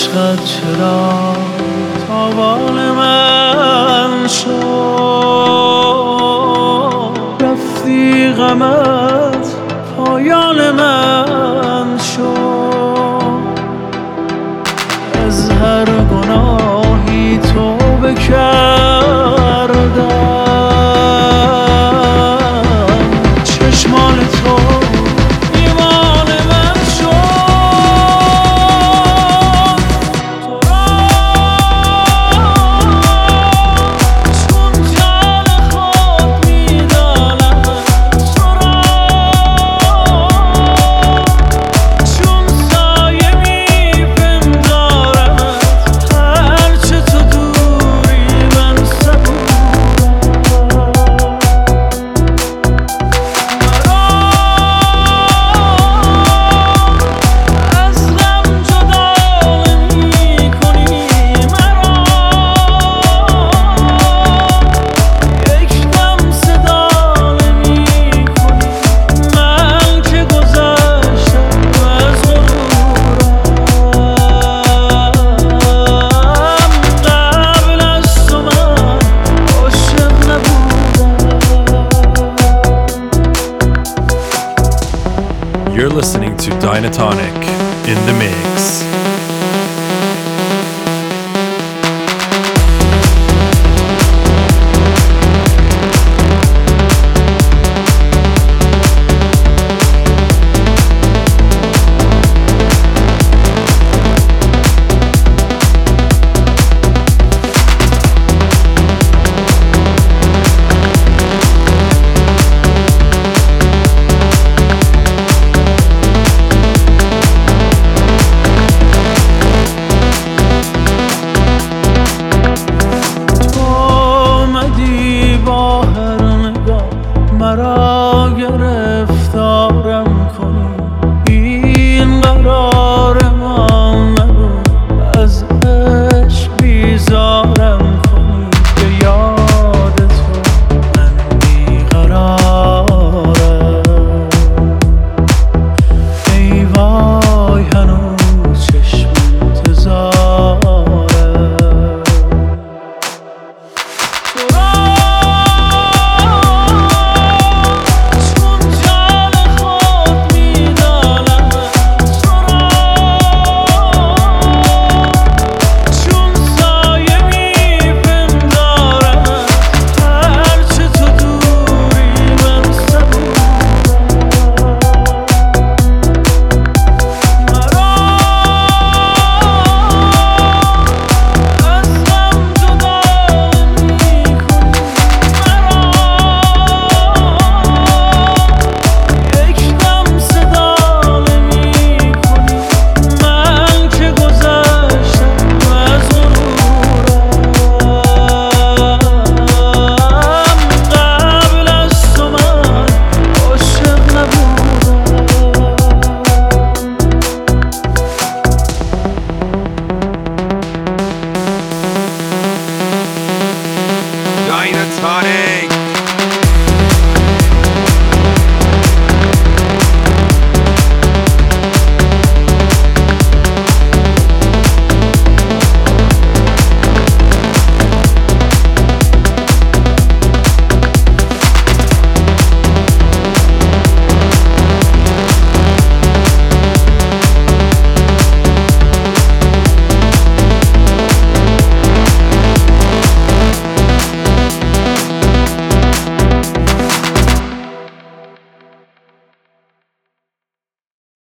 عشقت چرا تاوان من شد، رفتی غمت پایان من شد. از هر گناهی توبه کردم، چشمان تو ایمان من شد. تو را چون جان خود می‌دانم، تو را چون سایه می‌پندارمت، هرچه تو دوری من صبورم. از غم جدا نمی‌کنی مرا، یک دم صدا نمی‌کنی، من که گذشتم از غرورم. قبل از تو من عاشق نبودم. You're listening to Dynatonic in the mix. تو آمدی با هر نگاه مرا گرفتارم کنی، این قرار